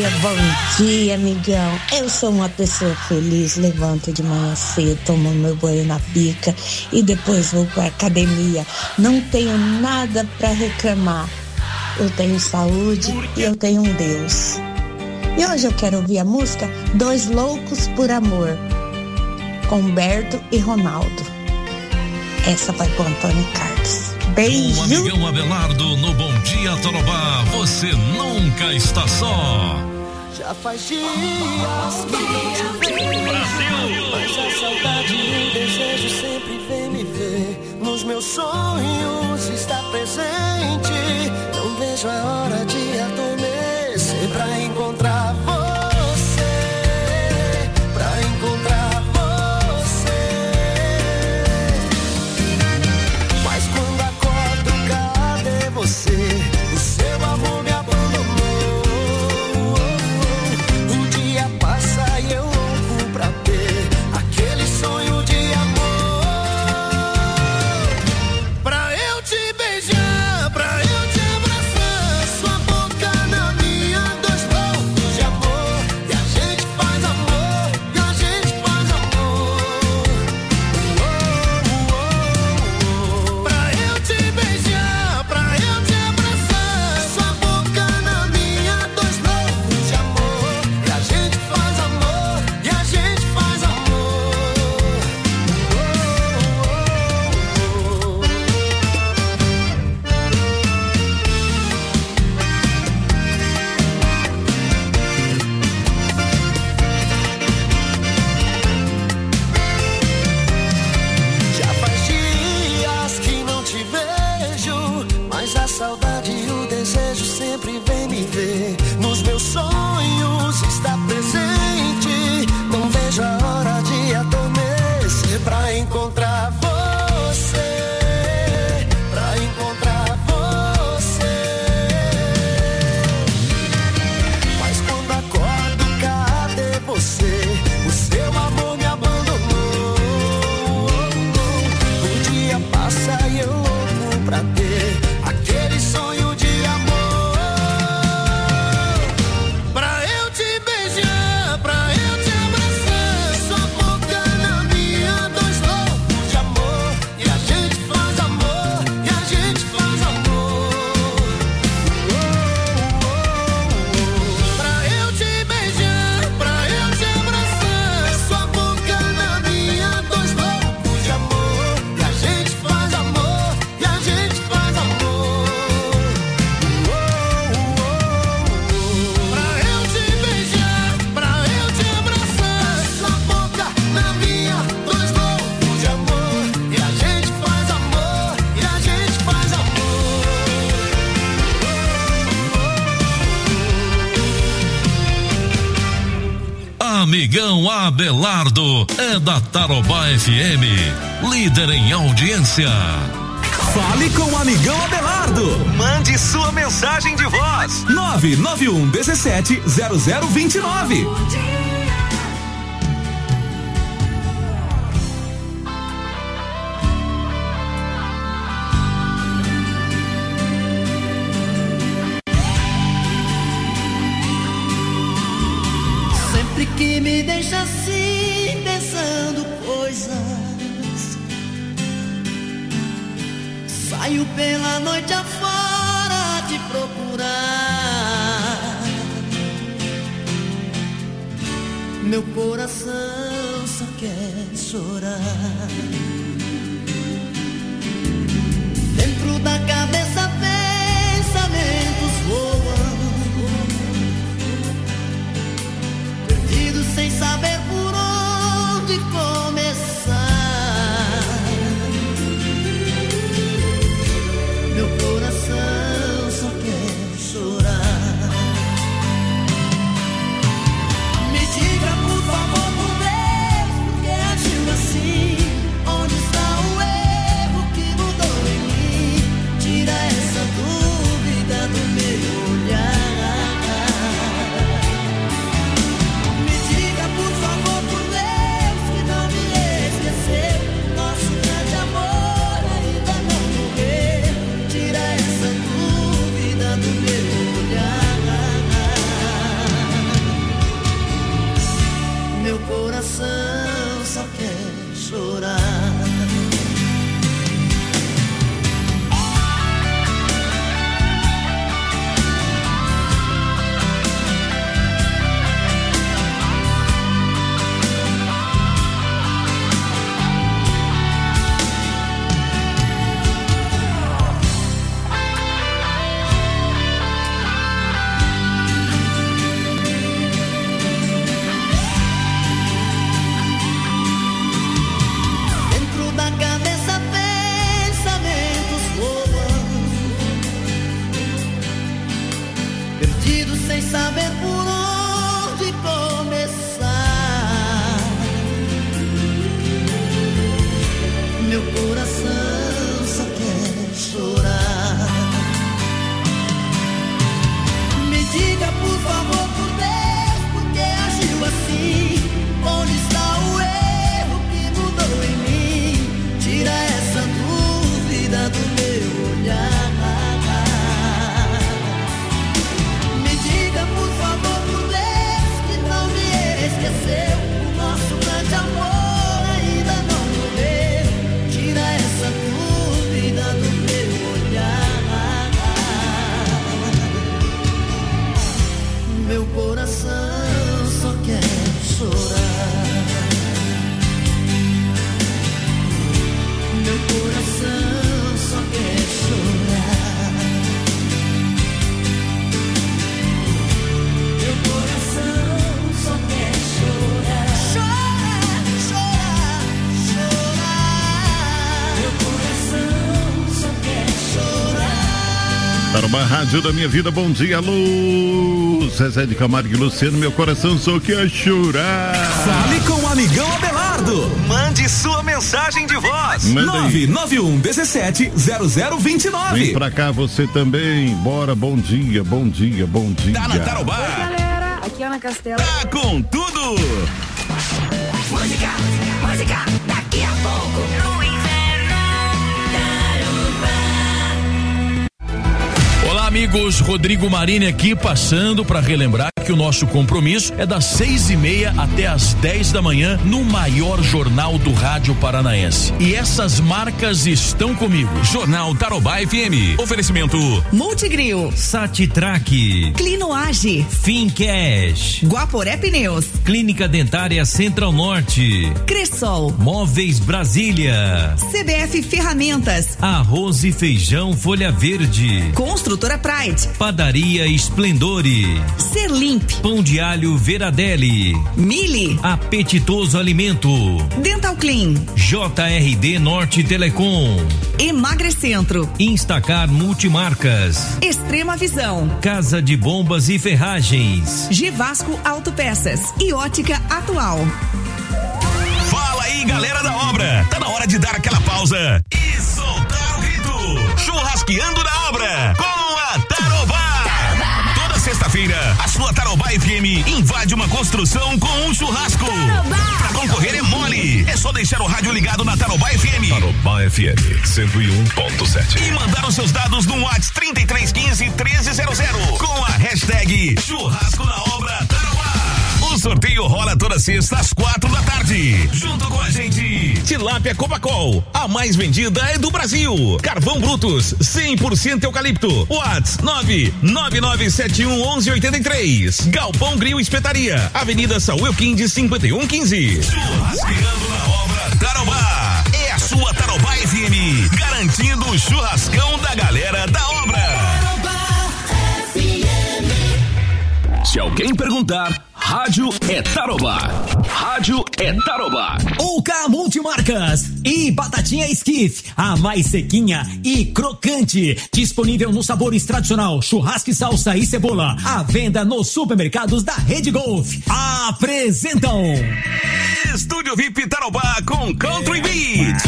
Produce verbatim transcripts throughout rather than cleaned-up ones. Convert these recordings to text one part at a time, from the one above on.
Olha, bom dia, amigão. Eu sou uma pessoa feliz, levanto de manhã cedo, tomo meu banho na pica e depois vou pra academia. Não tenho nada pra reclamar. Eu tenho saúde e eu tenho um Deus. E hoje eu quero ouvir a música Dois Loucos por Amor, com Humberto e Ronaldo. Essa vai pro Antônio Carlos. Beijo. O amigão Abelardo no Bom Dia Tarobá. Você nunca está só. Já faz dias que não te vejo, Brasil, mas a saudade e o desejo sempre vem me ver. Nos meus sonhos está presente. Não vejo a hora de adormecer pra encontrar você, pra encontrar você. Mas quando acordo, cadê você? O seu amor me abandonou. O dia passa e eu louco pra ter aquele sonho de amor. Pra eu te beijar, pra eu te abraçar, sua boca na minha, dois loucos de amor. E a gente faz amor, e a gente faz amor. Oh, oh, oh. Pra eu te beijar, pra eu te abraçar, sua boca na minha, dois loucos de amor. E a gente faz amor, e a gente faz amor. Oh, oh, oh. Já faz dias que não te vejo, mas a saudade e o desejo sempre vem me ver. Nos meus sonhos está presente. Não vejo a hora de adormecer pra encontrar você, pra encontrar você. Mas quando acordo, cadê você? O seu amor me abandonou. O dia passa e eu louco pra ter aquele sonho de amor. Pra eu te beijar, pra eu te abraçar, sua boca na minha, dois loucos de amor. E a gente faz amor, e a gente faz amor. Oh, oh, oh. Pra eu te beijar, pra eu te abraçar, sua boca na minha, dois loucos de amor. E a gente faz amor, e a gente faz amor. Oh, oh, oh. Pra eu te beijar, pra eu te abraçar, sua boca na minha, dois loucos de amor. E a gente faz amor, e a gente faz amor. Amigão Abelardo é da Tarobá F M, líder em audiência. Fale com o amigão Abelardo. Mande sua mensagem de voz. nove nove um um sete zero zero dois nove. Sempre que me deixa assim, pensando coisas, saio pela noite afora te procurar. Meu coração só quer chorar. Dentro da cabeça pensamentos voam, perdido sem saber por onde começar. Meu coração só quer chorar. Me diga por favor, por Deus, por que agiu assim? Onde está Tarobá, rádio da minha vida, bom dia, alô, Zezé de Camargo e Luciano, meu coração só quer chorar. Fale com o amigão Abelardo, mande sua mensagem de voz, nove nove um um sete zero zero dois nove. Vem pra cá você também, bora, bom dia, bom dia, bom dia. Tá na Tarobá. Oi, galera, aqui é Ana Castela. Tá com tudo. Música, música, daqui a pouco no inferno Tarobá. Olá, amigos, Rodrigo Marini aqui, passando para relembrar que o nosso compromisso é das seis e meia até as dez da manhã no maior jornal do rádio paranaense. E essas marcas estão comigo. Jornal Tarobá F M. Oferecimento Multigril, Satitrack, Clinoage, Fincash, Guaporé Pneus, Clínica Dentária Central Norte, Cressol, Móveis Brasília, C B F Ferramentas, Arroz e Feijão Folha Verde, Construtora Pride, Padaria Esplendore, Serlim, Pão de Alho Veradelli, Mili, Apetitoso Alimento, Dental Clean, J R D Norte Telecom, Emagrecentro, Instacar Multimarcas, Extrema Visão, Casa de Bombas e Ferragens, Givasco Autopeças e Ótica Atual. Fala aí, galera da obra, tá na hora de dar aquela pausa e soltar o grito. Churrasqueando na obra com a Tarobá. Toda sexta-feira, a sua Tarobá F M invade uma construção com um churrasco. Tarobá. Pra concorrer é mole. É só deixar o rádio ligado na Tarobá F M. Tarobá F M cento e um ponto sete. E mandar os seus dados no WhatsApp trinta e três quinze, treze zero zero com a hashtag Churrasco na Obra Tarobá. O sorteio rola toda sexta às quatro da tarde. Junto com a gente, Tilápia Copacol, a mais vendida é do Brasil. Carvão Brutus, cem por cento eucalipto. WhatsApp nove nove nove sete um um um oito três. Galpão Grill Espetaria, Avenida Saúl Quindes cinquenta e um quinze. Churrasqueando na Obra Tarobá. É a sua Tarobá F M, garantindo o churrascão da galera da obra. Tarobá F M. Se alguém perguntar, rádio é Tarobá. Rádio é Tarobá. O K Multimarcas e batatinha Skiff, a mais sequinha e crocante, disponível nos sabores tradicional, churrasco, salsa e cebola, à venda nos supermercados da Rede Golf. Apresentam Estúdio V I P Tarobá com Country Beat.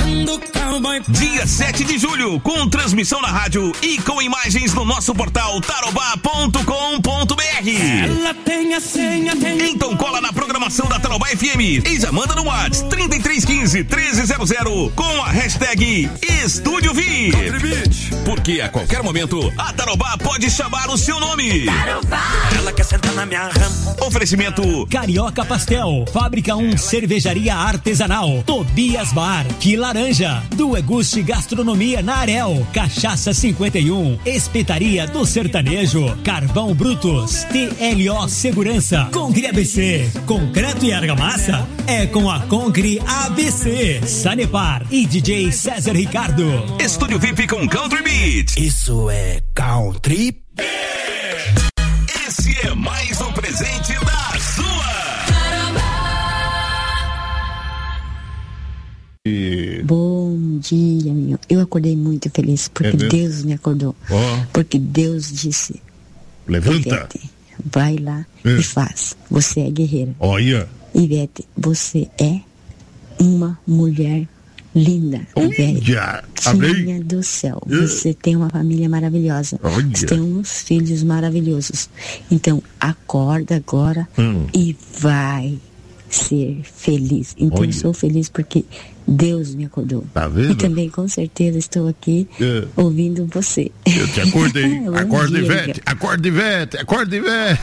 Dia sete de julho, com transmissão na rádio e com imagens no nosso portal tarobá ponto com ponto b r. Ela tem a senha, tem. Então cola na programação da Tarobá F M e já manda no WhatsApp trinta e três quinze, treze zero zero com a hashtag Estúdio V I P. Porque a qualquer momento a Tarobá pode chamar o seu nome. Tarobá. Ela quer sentar na minha rama. Oferecimento Carioca Pastel, Fábrica um Cervejaria Artesanal, Tobias Bar, Que Laranja, do Eguste Gastronomia na Arel, Cachaça cinquenta e um, Espetaria do Sertanejo, Carvão Brutus, T L O Segurança, Concre A B C, Concreto e Argamassa, é com a Concre A B C, Sanepar e D J César Ricardo. Estúdio V I P com Country Beat. Isso é Country. Esse é mais um presente da sua. Bom dia, meu. Eu acordei muito feliz porque é Deus me acordou. Oh. Porque Deus disse: levanta, Ivete, vai lá é. e faz. Você é guerreira. Olha, Ivete, você é uma mulher linda. Ivete, rainha do céu. É. Você tem uma família maravilhosa. Olha. Você tem uns filhos maravilhosos. Então acorda agora hum. e vai ser feliz. Então eu sou feliz porque Deus me acordou. Tá vendo? E também com certeza estou aqui é. ouvindo você. Eu te acordei. Acorda, Ivete. Acorda, Ivete. Acorda, Ivete.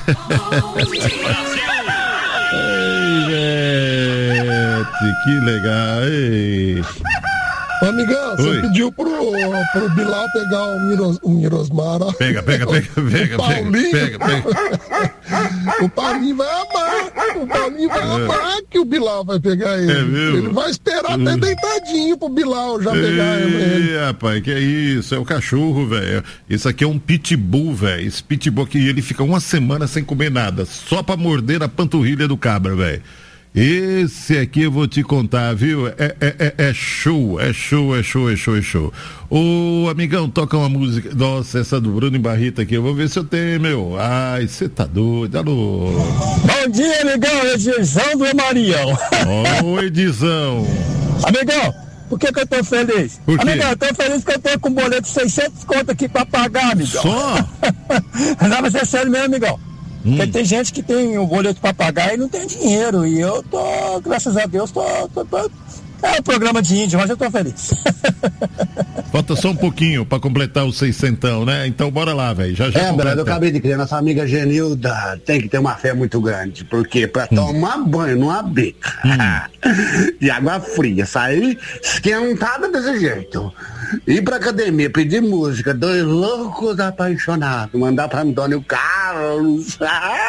Ivete, que legal. Ei. Ô, amigão, Oi. Você pediu pro, pro Bilal pegar o, Miros, o Mirosmar, ó. Pega, pega, pega, pega, o Paulinho. pega, pega. O Paulinho vai amar, o Paulinho vai é. amar que o Bilal vai pegar ele. É mesmo? Ele vai esperar até deitadinho pro Bilal já pegar Ei, ele. Rapaz, que é isso? É o cachorro, velho. Isso aqui é um pitbull, velho. Esse pitbull aqui, ele fica uma semana sem comer nada, só pra morder a panturrilha do cabra, velho. Esse aqui eu vou te contar, viu? É, é, é, é show, é show, é show, é show, é show. Ô, amigão, toca uma música. Nossa, essa do Bruno em Barrita aqui, eu vou ver se eu tenho, meu. Ai, você tá doido, alô. Bom dia, amigão, Edizão do Marião. Ô, oh, Edizão. Amigão, por que que eu tô feliz? Por quê? Amigão, eu tô feliz que eu tô com um boleto de seiscentos conto aqui pra pagar, amigão. Só? Não, mas é sério mesmo, amigão. Hum. Porque tem gente que tem o boleto pra pagar e não tem dinheiro. E eu tô, graças a Deus, tô, tô, tô é o programa de índio, mas eu tô feliz. Falta só um pouquinho pra completar os seiscentão, né? Então bora lá, velho. Já já. É, Brad, eu acabei de criar. Nossa amiga Genilda tem que ter uma fé muito grande. Porque pra hum. tomar banho numa bica hum. de água fria, sair esquentada desse jeito. Ir pra academia, pedir música, dois loucos apaixonados, mandar pra Antônio Carlos.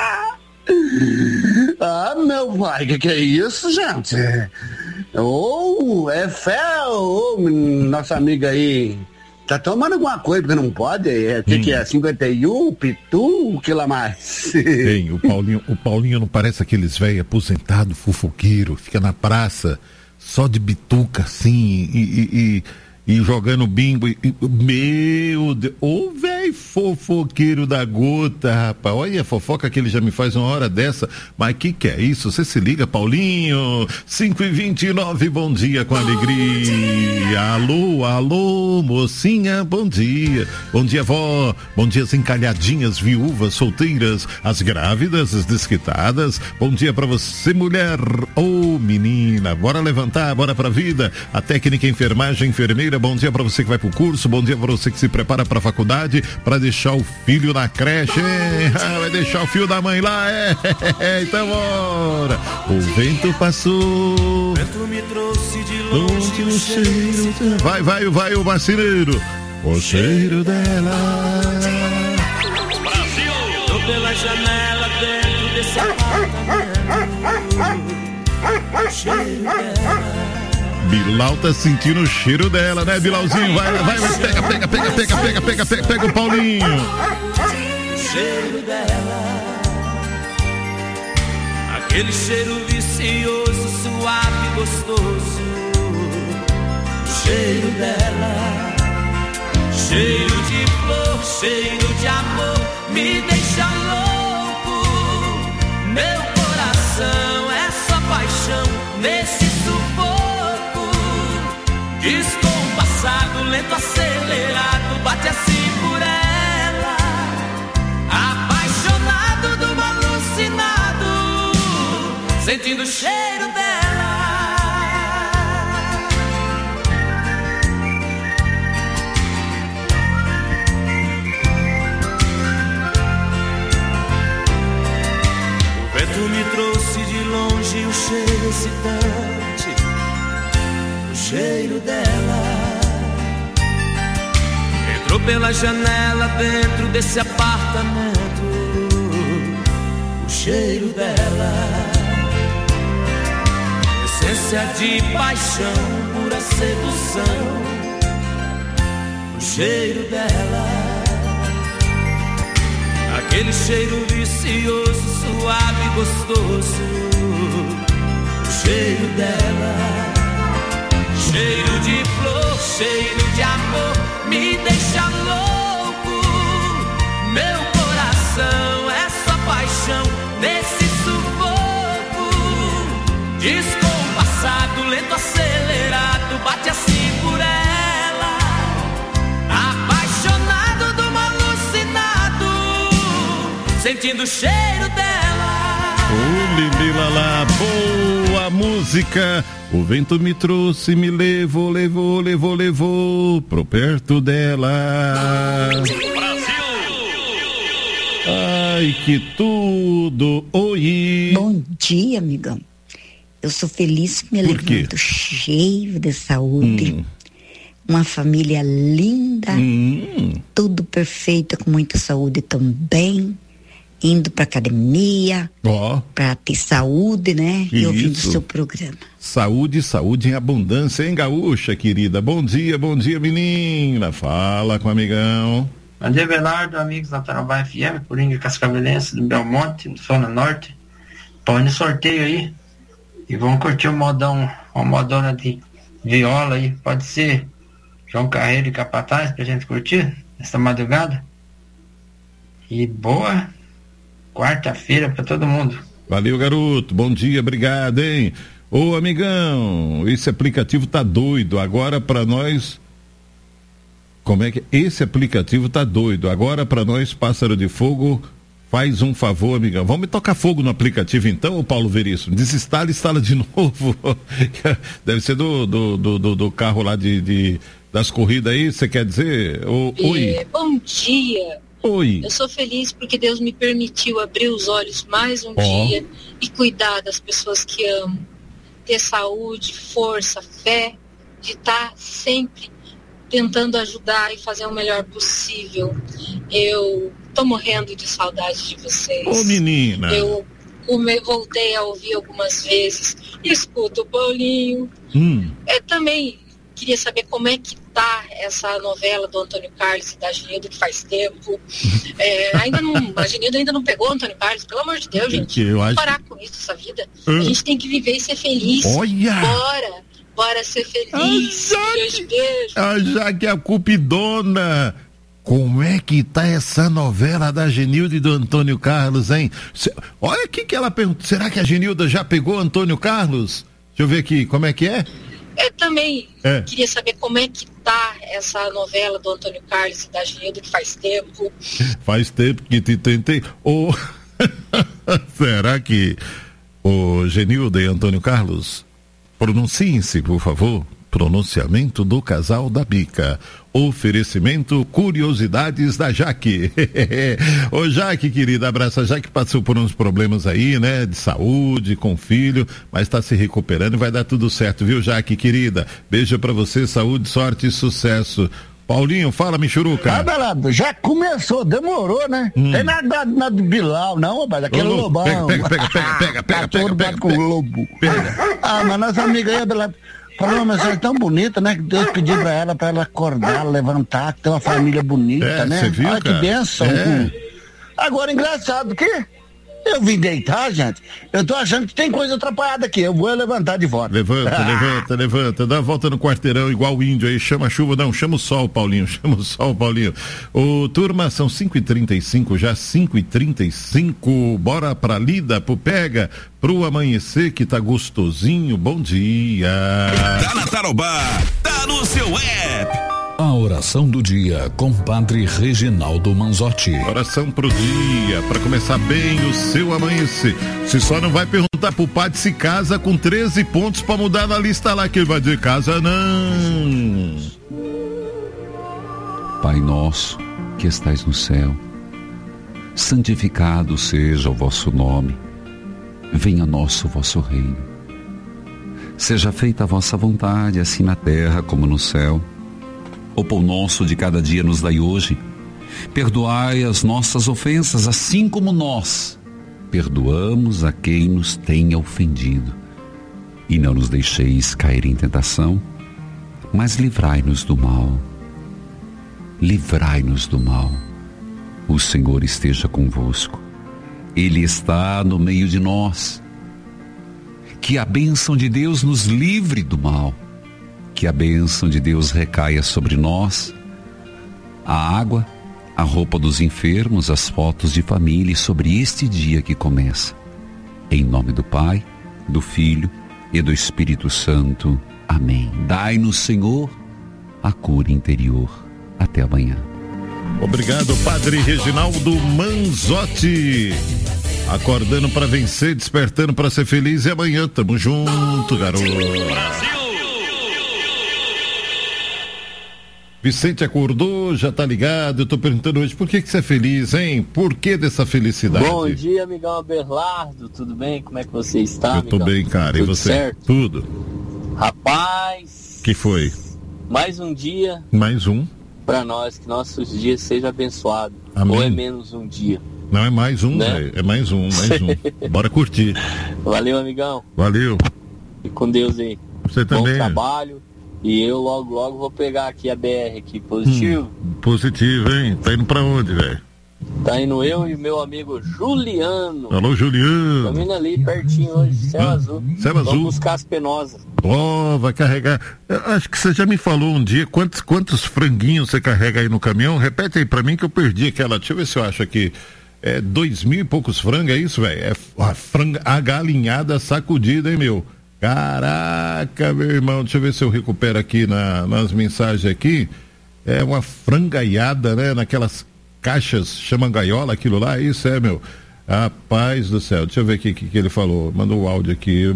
Ah, meu pai, que que é isso, gente? Oh, é fé, oh, nossa amiga aí tá tomando alguma coisa, porque não pode? O que, hum. que é? cinquenta e um, Pitu, o que lá mais? Tem, o Paulinho, o Paulinho não parece aqueles velho aposentado, fofoqueiro, fica na praça só de bituca assim e, e, e E jogando bingo, e, meu Deus, ô velho fofoqueiro da gota, rapaz, olha a fofoca que ele já me faz uma hora dessa, mas que que é isso? Você se liga, Paulinho? cinco e vinte e nove, bom dia com alegria. Alô, alô, mocinha, bom dia. Bom dia, vó, bom dia as encalhadinhas, viúvas, solteiras, as grávidas, as desquitadas, bom dia pra você, mulher, ô oh, menina, bora levantar, bora pra vida, a técnica, enfermagem, enfermeira, bom dia para você que vai pro curso, bom dia para você que se prepara para a faculdade, para deixar o filho na creche, hein? Ah, vai deixar o filho da mãe lá, é, é, então bora. O vento passou, o vento me trouxe de longe o cheiro, vai, vai, vai o marceneiro, o cheiro dela. Brasil! Tô pela janela dentro desse apartamento, o cheiro dela. Bilal tá sentindo o cheiro dela, né, Bilalzinho? Vai, vai, vai, pega, pega, pega, pega, pega, pega, pega, pega o Paulinho. O cheiro dela, aquele cheiro vicioso, suave, gostoso. O cheiro dela, cheiro de flor, cheiro de amor, me deixa louco. Meu coração é só paixão nesse sufoco. Descompassado, lento, acelerado, bate assim por ela. Apaixonado, do alucinado, sentindo o cheiro dela. O vento me trouxe de longe o cheiro excitante, cheiro dela. Entrou pela janela dentro desse apartamento, o cheiro dela. Essência de paixão, pura sedução, o cheiro dela. Aquele cheiro vicioso, suave e gostoso, o cheiro dela. Cheiro de flor, cheiro de amor, me deixa louco. Meu coração é só paixão nesse sufoco. Descompassado, lento, acelerado, bate assim por ela. Apaixonado, do alucinado, sentindo o cheiro dela. Ô, Lili Lala, boa música. O vento me trouxe, me levou, levou, levou, levou pro perto dela. Brasil! Ai, que tudo! Oi! Bom dia, amigão. Eu sou feliz que me levanto cheio de saúde. Hum. Uma família linda, hum. tudo perfeito, com muita saúde também. Indo pra academia, oh. pra ter saúde, né? Isso. E ouvindo o seu programa. Saúde, saúde em abundância, hein, gaúcha, querida? Bom dia, bom dia, menina. Fala com o amigão. Bom dia, Belardo, amigos da Tarobá F M, Coringa Cascavelense, do Belmonte, do Zona Norte. Põe no sorteio aí. E vamos curtir um modão, uma modona de viola aí, pode ser João Carreiro e Capataz pra gente curtir essa madrugada. E boa quarta-feira pra todo mundo. Valeu, garoto, bom dia, obrigado, hein? Ô, amigão, esse aplicativo tá doido, agora pra nós... Como é que... Esse aplicativo tá doido, agora pra nós, Pássaro de Fogo... Faz um favor, amigão. Vamos tocar fogo no aplicativo então, Paulo Veríssimo? Desinstala e instala de novo. Deve ser do, do, do, do carro lá de, de, das corridas aí, você quer dizer? O, é, oi. Bom dia. Oi. Eu sou feliz porque Deus me permitiu abrir os olhos mais um oh. dia e cuidar das pessoas que amo. Ter saúde, força, fé, de estar sempre tentando ajudar e fazer o melhor possível. Eu tô morrendo de saudade de vocês. Ô, menina. Eu come, voltei a ouvir algumas vezes. Escuto o Paulinho. Hum. Eu também queria saber como é que tá essa novela do Antônio Carlos e da Genilda, que faz tempo. É, ainda não, a Genilda ainda não pegou o Antônio Carlos, pelo amor de Deus, gente. Eu Vamos acho... parar com isso, essa vida. Hum. A gente tem que viver e ser feliz. Olha! Bora! Bora ser feliz. Beijo, beijo. A Jaque, a cupidona. Como é que tá essa novela da Genilda e do Antônio Carlos, hein? Cê, olha aqui que ela pergunta, será que a Genilda já pegou o Antônio Carlos? Deixa eu ver aqui, como é que é? Eu também é. queria saber como é que tá essa novela do Antônio Carlos e da Genilda, que faz tempo. Faz tempo que te tentei. Oh, será que o Genilda e Antônio Carlos... Pronunciem-se, por favor. Pronunciamento do casal da Bica. Oferecimento Curiosidades da Jaque. Ô Jaque, querida, abraça. A Jaque passou por uns problemas aí, né? De saúde, com o filho, mas está se recuperando e vai dar tudo certo, viu, Jaque, querida? Beijo pra você, saúde, sorte e sucesso. Paulinho, fala, Michuruca. Ah, Belado, já começou, demorou, né? Hum. Tem nada, nada do Bilal, não, rapaz, aquele Ô, lobão. Pega, pega, pega, pega, pega, Cachorro pega, pega, com o lobo. Pega. Ah, mas nossa amiga aí, Belado, falou uma mensagem tão bonita, né? Que Deus pediu pra ela, pra ela acordar, levantar, ter uma família bonita, é, né? Você viu, olha cara? que bênção. É. Agora, engraçado que eu vim deitar, gente. Eu tô achando que tem coisa atrapalhada aqui. Eu vou levantar de volta. Levanta, ah. levanta, levanta. Dá a volta no quarteirão igual o índio aí. Chama a chuva, não. Chama o sol, Paulinho. Chama o sol, Paulinho. Ô, turma, são cinco e trinta e cinco, já cinco e trinta e cinco. Bora pra lida, pro pega, pro amanhecer que tá gostosinho. Bom dia. Tá na Tarobá. Tá no seu app. A oração do dia com Padre Reginaldo Manzotti. Oração pro dia, para começar bem o seu amanhecer. Você só não vai perguntar pro padre se casa com treze pontos para mudar na lista lá, que ele vai dizer casa não. Pai nosso, que estais no céu, santificado seja o vosso nome. Venha a nós o vosso reino. Seja feita a vossa vontade, assim na terra como no céu. O pão nosso de cada dia nos dai hoje. Perdoai as nossas ofensas, assim como nós perdoamos a quem nos tenha ofendido. E não nos deixeis cair em tentação, mas livrai-nos do mal. Livrai-nos do mal. O Senhor esteja convosco. Ele está no meio de nós. Que a bênção de Deus nos livre do mal. Que a bênção de Deus recaia sobre nós, a água, a roupa dos enfermos, as fotos de família e sobre este dia que começa. Em nome do Pai, do Filho e do Espírito Santo. Amém. Dai-nos, Senhor, a cura interior. Até amanhã. Obrigado, Padre Reginaldo Manzotti. Acordando para vencer, despertando para ser feliz. E amanhã tamo junto, garoto. Brasil! Vicente acordou, já tá ligado. Eu tô perguntando hoje, por que que você é feliz, hein? Por que dessa felicidade? Bom dia, amigão Abelardo, tudo bem? Como é que você está, Eu tô amigão? bem, cara, tudo e você? Certo? Tudo. Rapaz... Que foi? Mais um dia... Mais um. Pra nós, que nossos dias sejam abençoados. Amém. Ou é menos um dia. Não, é mais um, né? velho. É mais um, mais um. Bora curtir. Valeu, amigão. Valeu. E com Deus aí. Você Bom também. trabalho. E eu logo, logo vou pegar aqui a B R aqui, positivo? Hum, positivo, hein? Tá indo pra onde, velho? Tá indo eu e meu amigo Juliano. Alô, Juliano. Tô indo ali pertinho hoje, céu ah, azul. Céu Vamos azul. buscar as penosas. Ó, oh, vai carregar. Eu acho que você já me falou um dia quantos, quantos franguinhos você carrega aí no caminhão. Repete aí pra mim que eu perdi aquela. Deixa eu ver se eu acho aqui. É dois mil e poucos frangos, é isso, velho? É a franga, a galinhada sacudida, hein, meu? Caraca, meu irmão. Deixa eu ver se eu recupero aqui na, nas mensagens aqui. É uma frangaiada, né? Naquelas caixas, chama gaiola, aquilo lá, isso é, meu. Rapaz do céu, deixa eu ver aqui o que, que ele falou. Mandou o áudio aqui.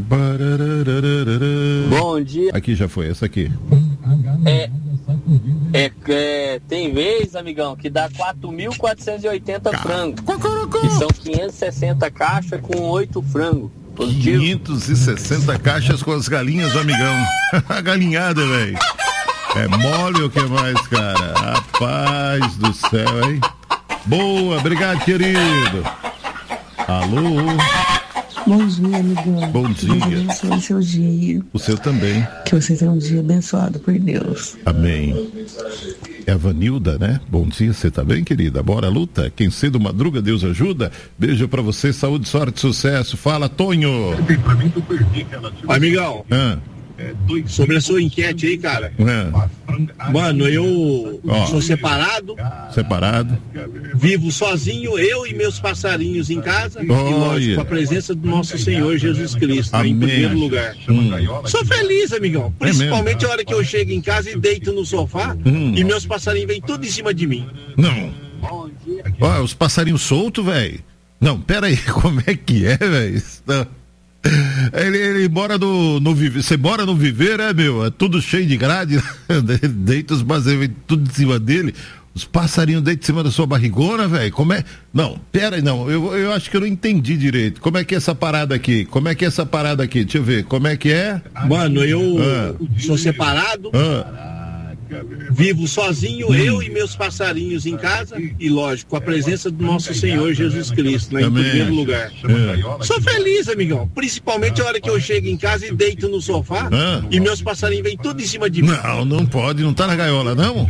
Bom dia. Aqui já foi, essa aqui. É, é, é tem vez, amigão, que dá quatro mil quatrocentos e oitenta frangos. Que são quinhentas e sessenta caixas com oito frangos. Positivo. quinhentas e sessenta caixas com as galinhas, amigão. A galinhada, velho. É mole ou o que mais, cara? Rapaz do céu, hein? Boa, obrigado, querido. Alô? Bom dia, amigão. Bom dia. Deus abençoe o seu dia. O seu também. Que você tenha um dia abençoado por Deus. Amém. É a Vanilda, né? Bom dia, você tá bem, querida? Bora, luta. Quem cedo madruga, Deus ajuda. Beijo pra você, saúde, sorte, sucesso. Fala, Tonho. Amigão. Ah. Sobre a sua enquete aí, cara. É. Mano, eu Ó. sou separado. Separado. Vivo sozinho, eu e meus passarinhos em casa. Olha. E lógico, com a presença do nosso Senhor Jesus Cristo, né, em primeiro lugar. Hum. Sou feliz, amigão. Principalmente a hora que eu chego em casa e deito no sofá Hum. e meus passarinhos vêm tudo em cima de mim. Não. Ó, os passarinhos soltos, velho. Não, pera aí, como é que é, velho? Ele, ele mora no, no viver. Você mora no viver, é, meu? É tudo cheio de grade. Deita os passarinhos, vem tudo em cima dele. Os passarinhos deitam em cima da sua barrigona, velho. Como é? Não, pera aí, não. Eu, eu acho que eu não entendi direito. Como é que é essa parada aqui? Como é que é essa parada aqui? Deixa eu ver. Como é que é? Mano, eu Ah. sou separado. Ah. Vivo sozinho, Hum. eu e meus passarinhos em casa e, lógico, com a presença do nosso Senhor Jesus Cristo, né, em Amém. primeiro lugar. É. Sou feliz, amigão. Principalmente a hora que eu chego em casa e deito no sofá Ah. e meus passarinhos vêm tudo em cima de mim. Não, não pode. Não tá na gaiola, não?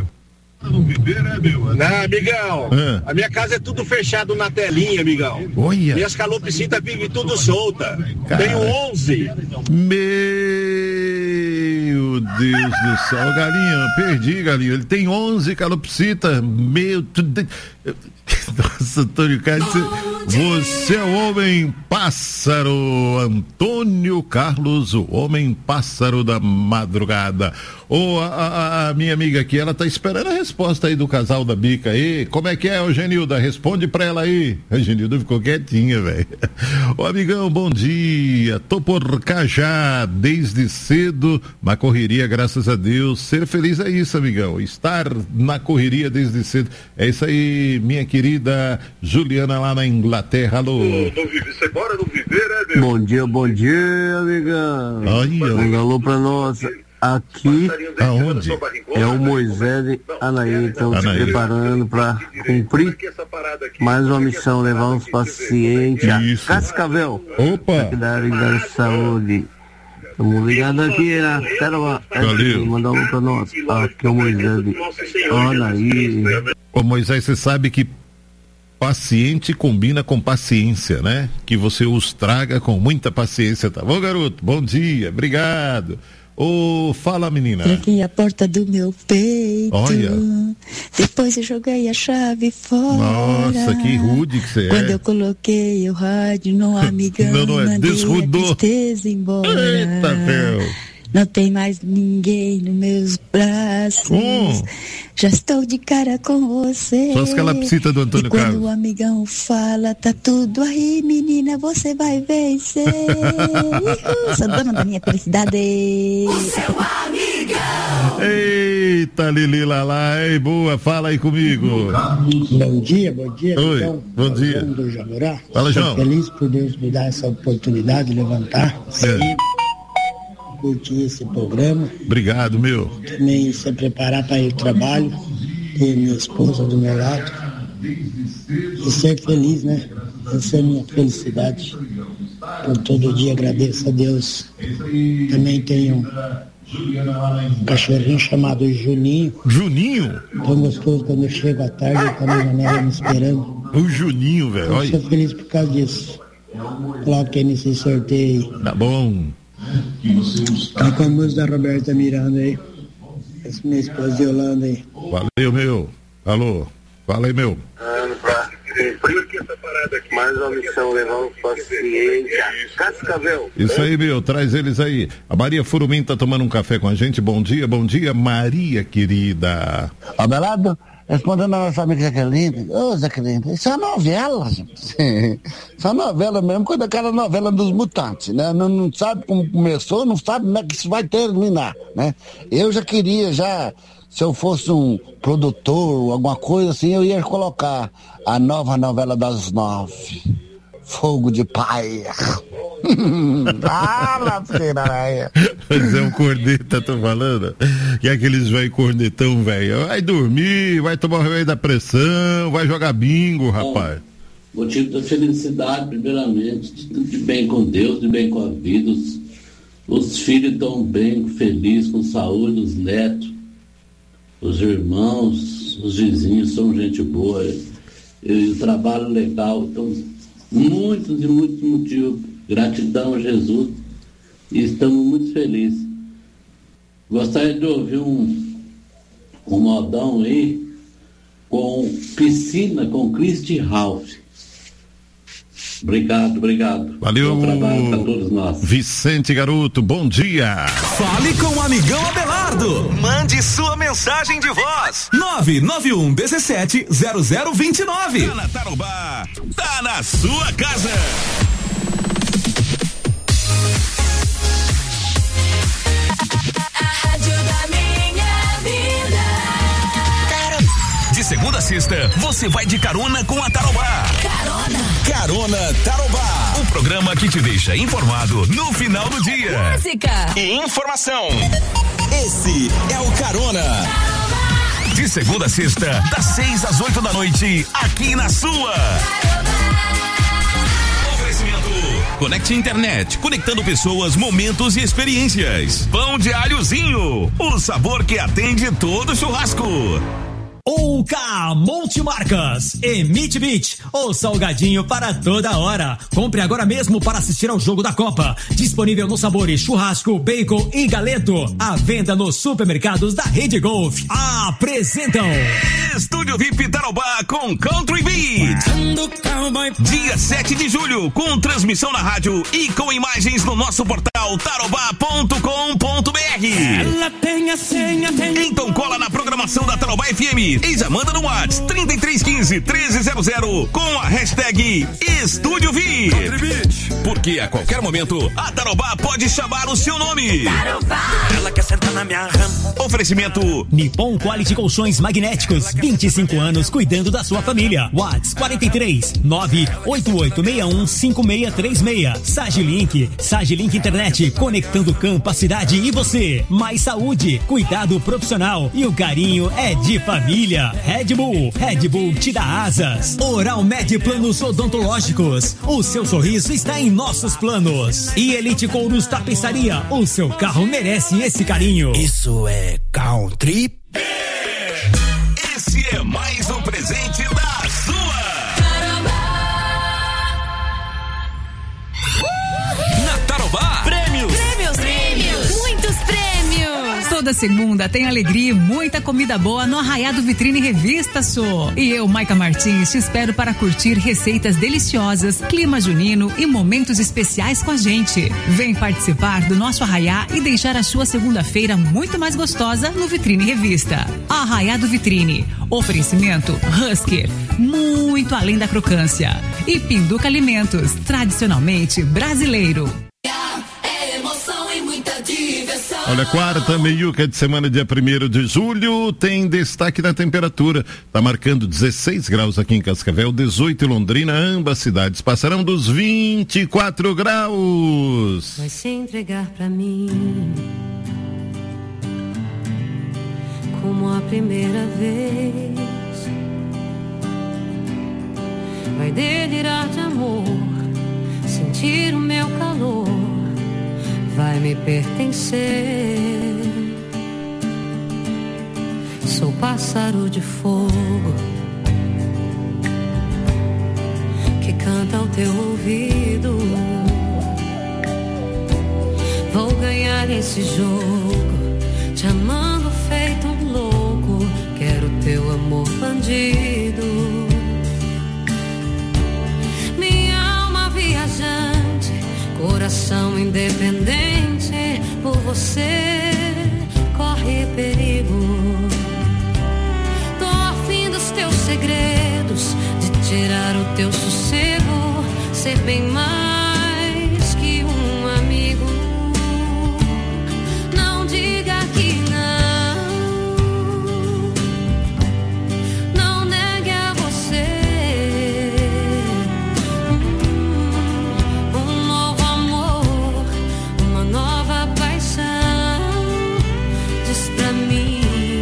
Não, amigão. É. A minha casa é tudo fechado na telinha, amigão. Olha. Minhas calopsitas vivem tudo solta. Cara. Tenho onze. Meu Deus do céu, galinha, perdi, galinha. Ele tem onze calopsitas. Meu, tudo. Nossa, Antônio Carlos, você é o homem pássaro. Antônio Carlos, o homem pássaro da madrugada. Ô, oh, a, a, a minha amiga aqui, ela tá esperando a resposta aí do casal da Bica aí. Como é que é, ô Genilda? Responde pra ela aí. A Genilda ficou quietinha, velho. Ô, amigão, bom dia. Tô por cá já, desde cedo, na correria, graças a Deus. Ser feliz é isso, amigão. Estar na correria desde cedo. É isso aí, minha querida Juliana lá na Inglaterra. Alô. Você mora no viver, é, meu? Bom dia, bom dia, amigão. Olha. Um alô pra nós. Aqui Aonde? é o Moisés e Anaí, estão se Anaí. preparando para cumprir mais uma missão, levar uns pacientes Isso. a Cascavel. Opa. Aqui da área da saúde. Estamos ligados aqui na tela. Valeu. Mandar um alô pra nós. Aqui é o Moisés e Anaí. Ô Moisés, você sabe que paciente combina com paciência, né? Que você os traga com muita paciência, tá bom, garoto? Bom dia, obrigado. Ô, fala, menina. Tranquei a porta do meu peito. Olha. Depois eu joguei a chave fora. Nossa, que rude que você Quando é. eu coloquei o rádio no amigão, Não, não é, mandei desrudou. a tristeza embora. Eita, Deus. Não tem mais ninguém nos meus braços. Hum. Já estou de cara com você. Só as calopsitas do Antônio e quando Carlos. o amigão fala, tá tudo aí, menina, você vai vencer. Uhul, sou dona da minha felicidade. Eita, Lili Lalá, ei, boa, fala aí comigo. Bom dia, bom dia. Oi, então, bom dia. Do Jamorá. Fala, Estou João. feliz por Deus me dar essa oportunidade de levantar. É. Curtir esse programa. Obrigado, meu. Também se preparar para ir ao trabalho. Ter minha esposa do meu lado. E ser feliz, né? Essa é a minha felicidade. Por todo dia agradeço a Deus. Também tenho um cachorrinho chamado Juninho. Juninho? Tão gostoso quando eu chego à tarde, ele tá na janela me esperando. O Juninho, velho. Eu sou feliz por causa disso. Coloquei nesse sorteio. Tá bom. Tá com a música da Roberta Miranda aí. Essa minha esposa de Holanda aí. Valeu, meu. Alô. Fala aí, meu. Mais uma missão, levar os pacientes. Cascavel. Isso aí, meu, traz eles aí. A Maria Furumim tá tomando um café com a gente. Bom dia, bom dia, Maria querida. Abelardo, respondendo a nossa amiga Jaqueline. Ô, Jaqueline, isso é uma novela, gente. Isso é uma novela mesmo, quando aquela novela dos mutantes, né? Não, não sabe como começou, não sabe como é que isso vai terminar, né? Eu já queria, já... Se eu fosse um produtor, alguma coisa assim, eu ia colocar a nova novela das nove. Fogo de Pai. Ah, lasqueira, velho. Mas é um corneta, tô falando. Que é aqueles velho cornetão, velho. Vai dormir, vai tomar o remédio da pressão, vai jogar bingo, rapaz. Bom, motivo da felicidade, primeiramente, de, de bem com Deus, de bem com a vida. Os, os filhos estão bem, felizes, com saúde, os netos. Os irmãos, os vizinhos são gente boa, e o trabalho legal, então muitos e muitos motivos, gratidão a Jesus, e estamos muito felizes. Gostaria de ouvir um, um modão aí com piscina com Christy Ralph. Obrigado, obrigado. Valeu, bom trabalho para todos nós. Vicente Garoto, bom dia. Fale com o amigão Abelardo. Mande sua mensagem de voz. nove nove um um sete zero zero dois nove. Tá na Tarobá, tá na sua casa. A rádio da minha vida. De segunda a sexta, você vai de carona com a Tarobá. Carona. Carona Tarobá. Um programa que te deixa informado no final do dia. Música e informação. Esse é o Carona. Tarobá. De segunda a sexta, das seis às oito da noite, aqui na sua. Oferecimento. Conecte Internet, conectando pessoas, momentos e experiências. Pão de alhozinho, o sabor que atende todo churrasco. O K Multimarcas, Emite Beat, o salgadinho para toda hora. Compre agora mesmo para assistir ao jogo da Copa. Disponível nos sabores churrasco, bacon e galeto. À venda nos supermercados da Rede Golf. Apresentam Estúdio V I P Tarobá com Country Beat. Dia sete de julho, com transmissão na rádio e com imagens no nosso portal tarobá ponto com ponto br. Ela tem a senha, tem... Então cola na programação da Tarobá F M e já manda no WhatsApp trinta e três quinze, treze zero zero com a hashtag Estúdio V I P. Porque a qualquer momento a Tarobá pode chamar o seu nome. Tarobá. Ela quer sentar na minha rama. Oferecimento Nippon Quality Colchões Magnéticos, vinte e cinco anos cuidando da sua família. WhatsApp quarenta e três, nove oito oito seis um, cinco seis três seis. Sagilink, Sagilink Internet, conectando campo, a cidade e você. Mais saúde, cuidado profissional e o carinho é de família. Red Bull, Red Bull te dá asas. Oral Med Planos Odontológicos, o seu sorriso está em nossos planos. E Elite Couros Tapeçaria, o seu carro merece esse carinho. Isso é Country. Esse é mais um presente da sua. Na Tarobá, prêmios. Prêmios, prêmios, muitos prêmios. Toda segunda tem alegria e muita comida boa no Arraiado Vitrine Revista Sou. E eu, Maica Martins, te espero para curtir receitas deliciosas, clima junino e momentos especiais com a gente. Vem participar do nosso Arraiá e deixar a sua segunda-feira muito mais gostosa no Vitrine Revista. Arraiado Vitrine. Oferecimento Husky, muito além da crocância. E Pinduca Alimentos, tradicionalmente brasileiro. É emoção e muita diversão. Olha, quarta meiuca de semana, dia primeiro de julho, tem destaque na temperatura. Tá marcando dezesseis graus aqui em Cascavel, dezoito em Londrina, ambas cidades passarão dos vinte e quatro graus. Vai se entregar pra mim como a primeira vez. Vai delirar de amor, sentir o meu calor, vai me pertencer. Sou pássaro de fogo, canta ao teu ouvido. Vou ganhar esse jogo, te amando feito um louco. Quero teu amor bandido. Minha alma viajante, coração independente, por você corre perigo. Tô afim dos teus segredos, de tirar o teu sossego, ser bem mais que um amigo. Não diga que não, não negue a você um, um novo amor, uma nova paixão. Diz pra mim.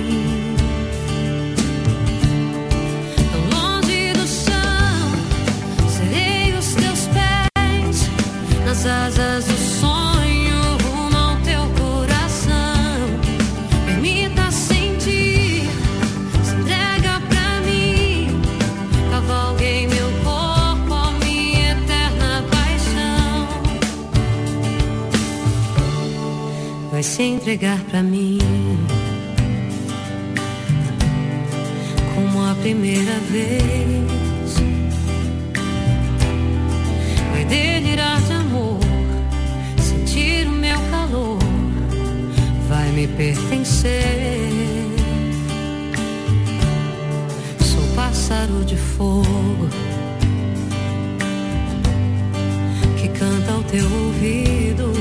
Nas asas do sonho, rumo ao teu coração. Permita sentir, se entrega pra mim. Cavalguei meu corpo, a minha eterna paixão. Vai se entregar pra mim, como a primeira vez. Vai delirar de amor, sentir o meu calor, vai me pertencer. Sou pássaro de fogo que canta ao teu ouvido.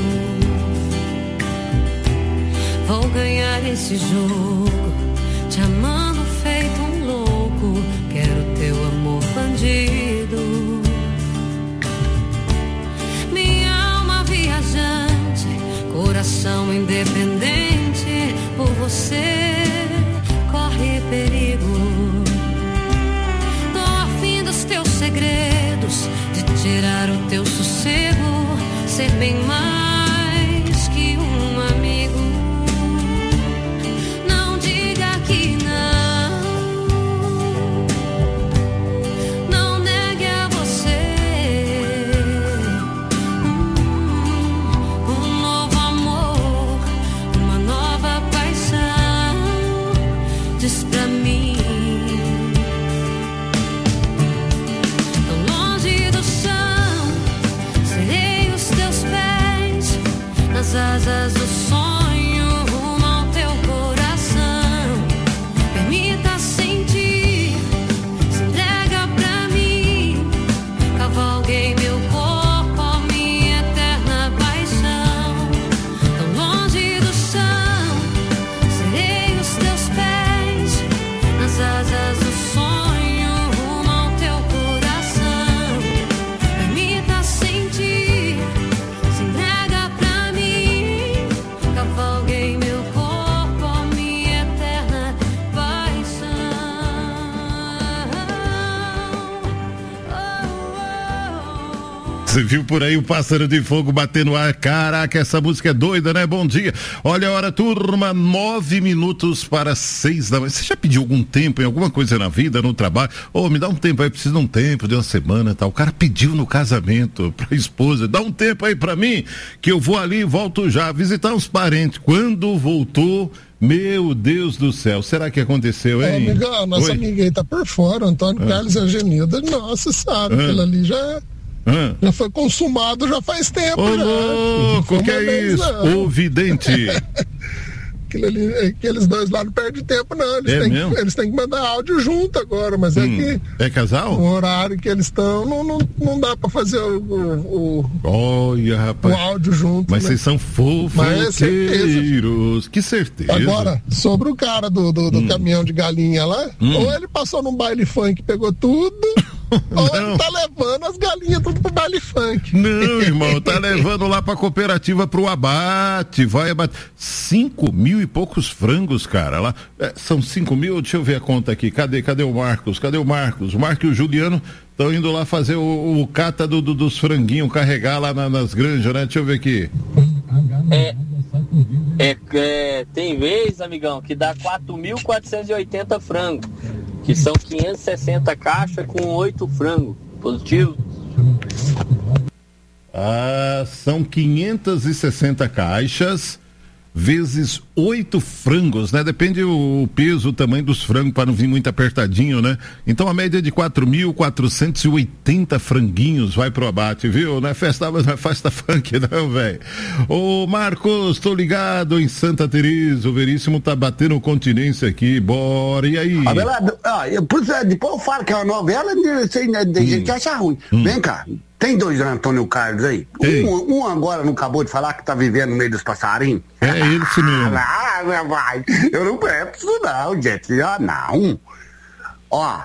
Vou ganhar esse jogo, te amando feito um louco. Quero teu amor bandido. Coração independente, por você corre perigo. Tô afim dos teus segredos, de tirar o teu sossego, ser bem mais que um amigo. Não diga que não, não negue a você diz pra mim. Tão longe do chão, serei os teus pés, nas asas do sonho, rumo ao teu coração. Permita sentir, se entrega pra mim. Cavalguei meu corpo, a minha eterna paixão. Tão longe do chão, serei os teus pés, nas asas do sonho, rumo ao teu coração. Permita sentir, se entrega pra mim. Cavalguei meu corpo, a minha eterna paixão. Você viu por aí o pássaro de fogo batendo ar? Caraca, essa música é doida, né? Bom dia. Olha a hora, turma, nove minutos para seis da manhã. Você já pediu algum tempo em alguma coisa na vida, no trabalho? Ô, oh, me dá um tempo aí, preciso de um tempo, de uma semana e tal. O cara pediu no casamento pra esposa, dá um tempo aí pra mim, que eu vou ali e volto já, visitar uns parentes. Quando voltou, meu Deus do céu, será que aconteceu, hein? Ô, amigão, nossa Oi? amiga aí tá por fora, Antônio Ah. Carlos e a Genilda, nossa, sabe, Ah. aquilo ali já, Ah. já foi consumado já faz tempo. Ô, já. louco, Foi que uma é vez, isso? não. O vidente. Aquilo ali, aqueles dois lá não perdem tempo, não. Eles, É têm mesmo? que, eles têm que mandar áudio junto agora, mas Hum. é que É casal? o horário que eles estão, não, não, não dá pra fazer o, o, o, Olha, o rapaz. áudio junto. Mas né? vocês são Mas é certeza. fofoqueiros. Que certeza. Agora, sobre o cara do, do, do caminhão de galinha lá, Hum. ou ele passou num baile funk e pegou tudo, ou ele tá levando as galinhas tudo pro baile funk. Não, irmão, tá levando lá pra cooperativa pro abate, vai abate. Cinco mil e poucos frangos, cara, lá, é, são cinco mil, deixa eu ver a conta aqui, cadê, cadê o Marcos, cadê o Marcos? O Marcos e o Juliano estão indo lá fazer o, o cata do, do, dos franguinhos, carregar lá na, nas granjas, né, deixa eu ver aqui. É, é, é, tem vez, amigão, que dá quatro mil quatrocentos e oitenta frangos, que são quinhentas e sessenta caixas com oito frangos, positivo. Ah, são quinhentas e sessenta caixas vezes oito frangos, né? Depende o peso, o tamanho dos frangos para não vir muito apertadinho, né? Então a média de quatro mil quatrocentos e oitenta franguinhos vai pro abate, viu? Não é festa, não é festa funk não, velho. Ô Marcos, tô ligado em Santa Teresa, o Veríssimo tá batendo continência aqui, bora, e aí? Abelardo, ah, eu, depois eu falo que é uma novela, tem hum. gente que acha ruim. Hum. Vem cá. Tem dois Antônio Carlos aí? Um, um agora não acabou de falar que tá vivendo no meio dos passarinhos? É ele, sim mesmo. Ah, meu pai, eu não peço não, gente. Ah, não. Ó,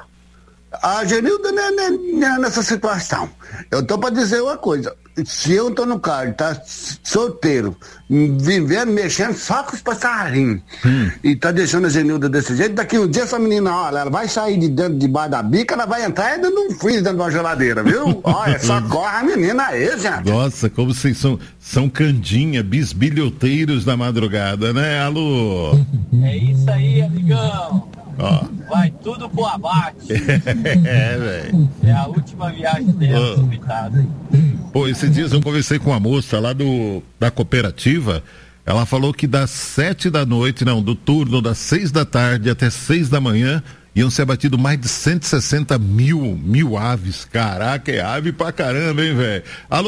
a Genilda não é, não é nessa situação. Eu tô pra dizer uma coisa. Se eu tô no carro, tá solteiro, vivendo, mexendo só com os passarinhos, hum. e tá deixando a Genilda desse jeito, daqui um dia essa menina, olha, ela vai sair de dentro, debaixo da bica, ela vai entrar ainda num freezer dentro de uma geladeira, viu? Olha, socorre a menina aí, gente. Nossa, como vocês são, são candinha, bisbilhoteiros da madrugada, né, alô? É isso aí, amigão. Ó. Vai tudo pro abate. É, velho. É a última viagem dela, coitada. Pô, esses dias eu conversei com uma moça lá do, da cooperativa. Ela falou que das sete da noite, não, do turno das seis da tarde até seis da manhã, iam ser abatidos mais de cento e sessenta mil, mil aves. Caraca, é ave pra caramba, hein, velho?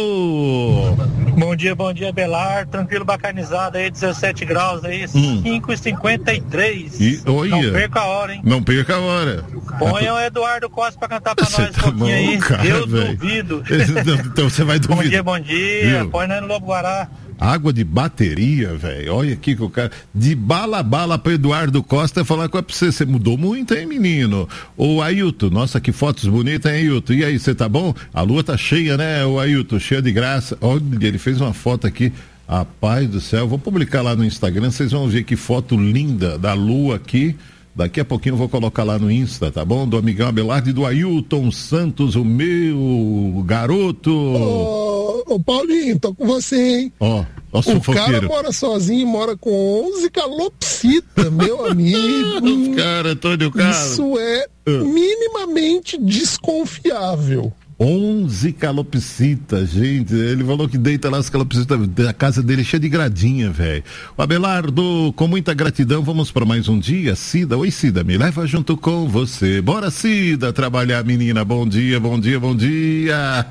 Alô? Bom dia, bom dia, Belar. Tranquilo, bacanizado aí, dezessete graus aí, hum. cinco e cinquenta e três. E, olha, não perca a hora, hein? Não perca a hora. Ponha o Eduardo Costa pra cantar pra nós um pouquinho bom, aí. Cara, eu véio. duvido. Então você vai duvidar. Bom dia, bom dia. Viu? Põe nós no Lobo Guará. Água de bateria, velho. Olha aqui que o cara. De bala a bala para Eduardo Costa falar com a você. Você mudou muito, hein, menino? Ô, Ailton, nossa, que fotos bonitas, hein, Ailton? E aí, você tá bom? A lua tá cheia, né, o Ailton? Cheia de graça. Olha, ele fez uma foto aqui. A paz do céu. Vou publicar lá no Instagram. Vocês vão ver que foto linda da lua aqui. Daqui a pouquinho eu vou colocar lá no Insta, tá bom? Do amigão Abelardo e do Ailton Santos, o meu garoto. Ô, ô Paulinho, tô com você, hein? Ó, ó, o cara mora sozinho, mora com onze calopsita, meu amigo. Cara, Antônio Carlos. Isso é minimamente desconfiável. onze calopsitas, gente. Ele falou que deita lá as calopsitas. A casa dele é cheia de gradinha, velho. O Abelardo, com muita gratidão, vamos para mais um dia. Cida, oi Cida, me leva junto com você. Bora, Cida, trabalhar, menina. Bom dia, bom dia, bom dia.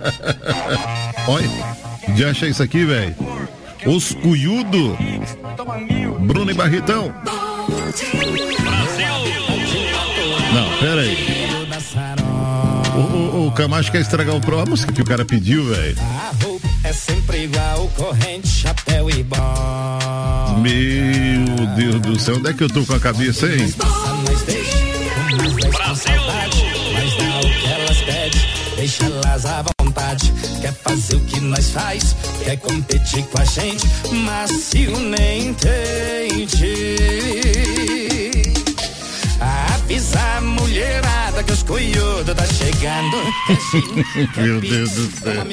Olha, já achei isso aqui, velho. Os Cuyudo. Bruno e Barretão. Não, pera aí. O, o, o Camacho quer estragar o pro, a música que o cara pediu, velho. A roupa é sempre igual, corrente, chapéu e bom. Meu Deus do céu, onde é que eu tô com a cabeça, hein? Brasil! Mas dá o que elas pedem, deixa elas à vontade. Quer fazer o que nós faz, quer competir com a gente, mas se o nem entende. Avisa a mulherada que os cunhudos tá chegando. Meu Deus do céu.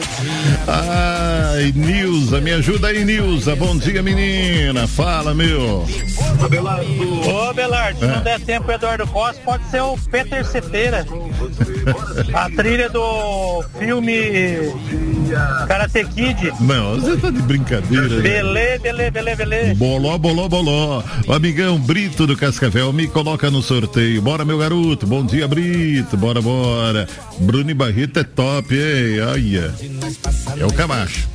Ai, Nilza, me ajuda aí, Nilza. Bom dia, menina. Fala, meu. Abelardo. Ô, Abelardo, se é. não der tempo, Eduardo Costa, pode ser o Peter Cetera. A trilha do filme Karate Kid. Não, você tá de brincadeira. Belê, belê, belê, belê. Boló, boló, boló. O amigão Brito do Cascavel me coloca no sorteio. Bora, meu garoto. Bom dia, Brito. Bora, bora. Bruno e Barreto é top, hein? Olha. É o Camacho.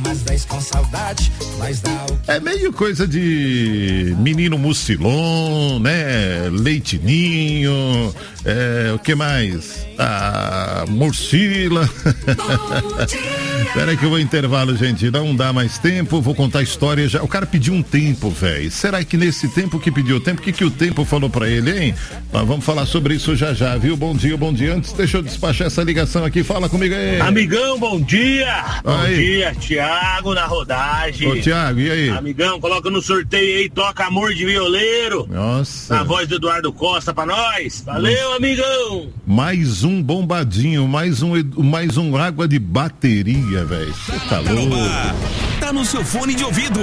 É meio coisa de menino mucilon, né? Leitinho, é, o que mais? Ah, Morcila. Espera que eu vou intervalo, gente. Não dá mais tempo, vou contar a história já. O cara pediu um tempo, velho. Será que nesse tempo que pediu o tempo, o que, que o tempo falou pra ele, hein? Nós vamos falar sobre isso já já, viu? Bom dia, bom dia. Antes, deixa eu despachar essa ligação aqui. Fala comigo aí. Amigão, bom dia. Aí. Bom dia, Thiago na rodagem. Ô, Thiago, e aí? Amigão, coloca no sorteio aí, toca Amor de Violeiro. Nossa. Na voz do Eduardo Costa pra nós. Valeu, Nossa. Amigão. Mais um bombadinho, mais um, mais um água de bateria, velho. Tá louco. Tá no seu fone de ouvido.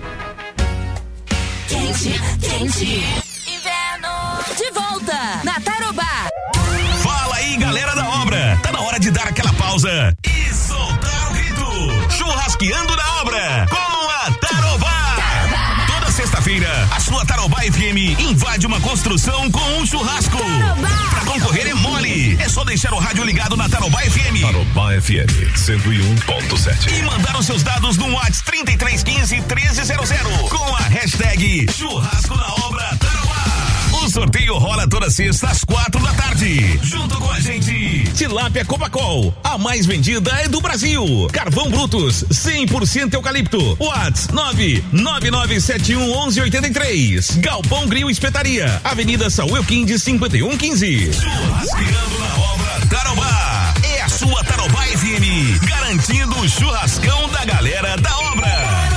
Quente, quente. Inverno de volta na Tarobá. Fala aí, galera da obra. Tá na hora de dar aquela pausa e soltar o grito. Churrasqueando na obra com a Tarobá. Toda sexta-feira, a sua Tarobá F M invade uma construção com um churrasco. Pra concorrer é mole. É só deixar o rádio ligado na Tarobá F M. Tarobá F M cento e um ponto sete. E mandar os seus dados no WhatsApp trinta e três quinze, treze zero zero com a hashtag Churrasco na Obra Tarobá. O sorteio rola toda sexta às quatro da tarde. Junto com a gente, Tilápia Copacol, a mais vendida é do Brasil. Carvão Brutus, cem por cento eucalipto. WhatsApp nove nove nove sete um um um oito três. Galpão Grill Espetaria, Avenida Saúl Quindes cinquenta e um quinze. Churrasqueando na Obra Tarobá. É a sua Tarobá F M, garantindo o churrascão da galera da obra.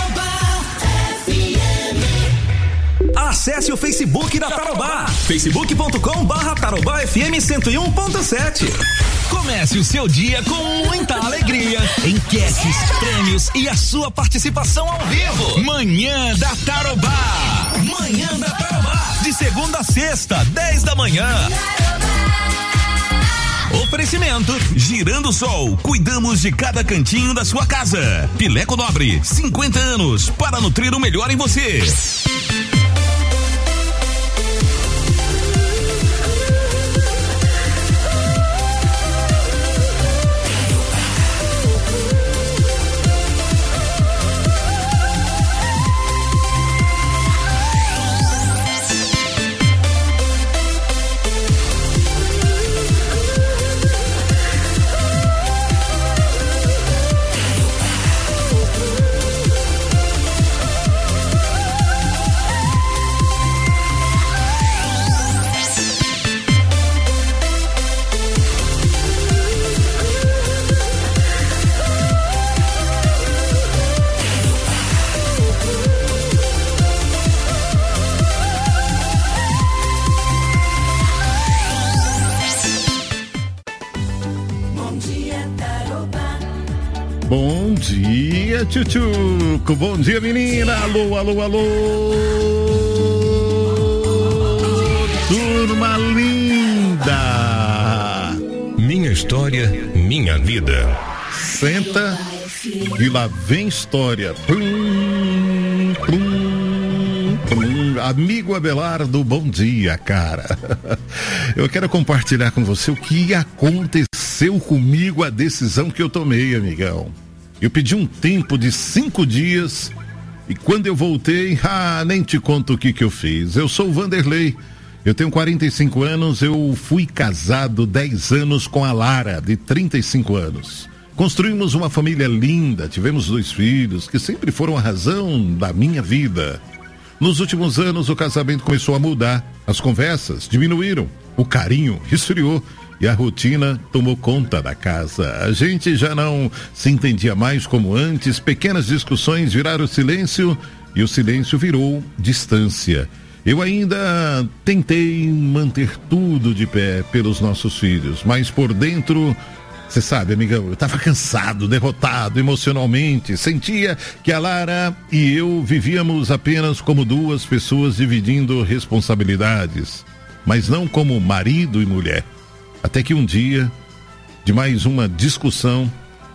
Acesse o Facebook da Tarobá, facebook ponto com barra Tarobá F M cento e um ponto sete. Comece o seu dia com muita alegria. Enquetes, prêmios e a sua participação ao vivo. Manhã da Tarobá. Manhã da Tarobá. De segunda a sexta, dez da manhã. Oferecimento Girando Sol, cuidamos de cada cantinho da sua casa. Pileco Nobre, cinquenta anos para nutrir o melhor em você. Bom dia, Tchutchuco. Bom dia, menina. Alô, alô, alô. Turma linda. Minha história, minha vida. Senta e lá vem história. Plum, plum, plum. Amigo Abelardo, bom dia, cara. Eu quero compartilhar com você o que aconteceu comigo, a decisão que eu tomei, amigão. Eu pedi um tempo de cinco dias e quando eu voltei, ah, nem te conto o que que eu fiz. Eu sou o Vanderlei, eu tenho quarenta e cinco anos, eu fui casado dez anos com a Lara, de trinta e cinco anos. Construímos uma família linda, tivemos dois filhos que sempre foram a razão da minha vida. Nos últimos anos o casamento começou a mudar, as conversas diminuíram, o carinho esfriou e a rotina tomou conta da casa. A gente já não se entendia mais como antes, pequenas discussões viraram silêncio e o silêncio virou distância. Eu ainda tentei manter tudo de pé pelos nossos filhos, mas por dentro, você sabe, amigão, eu estava cansado, derrotado emocionalmente, sentia que a Lara e eu vivíamos apenas como duas pessoas dividindo responsabilidades, mas não como marido e mulher. Até que um dia, de mais uma discussão,